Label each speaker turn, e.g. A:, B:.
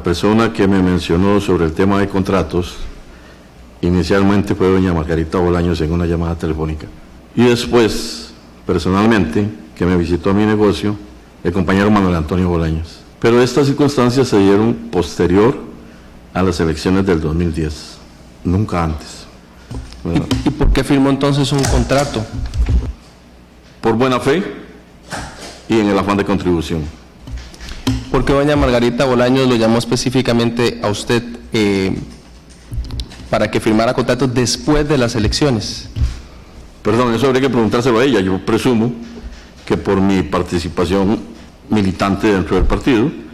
A: persona que me mencionó sobre el tema de contratos inicialmente fue doña Margarita Bolaños en una llamada telefónica. Y después, personalmente, que me visitó a mi negocio, el compañero Manuel Antonio Bolaños. Pero estas circunstancias se dieron posterior a las elecciones del 2010, nunca antes.
B: ¿Y por qué firmó entonces un contrato?
A: Por buena fe y en el afán de contribución.
B: ¿Por qué doña Margarita Bolaños lo llamó específicamente a usted para que firmara contratos después de las elecciones?
A: Perdón, eso habría que preguntárselo a ella. Yo presumo que por mi participación militante dentro del partido,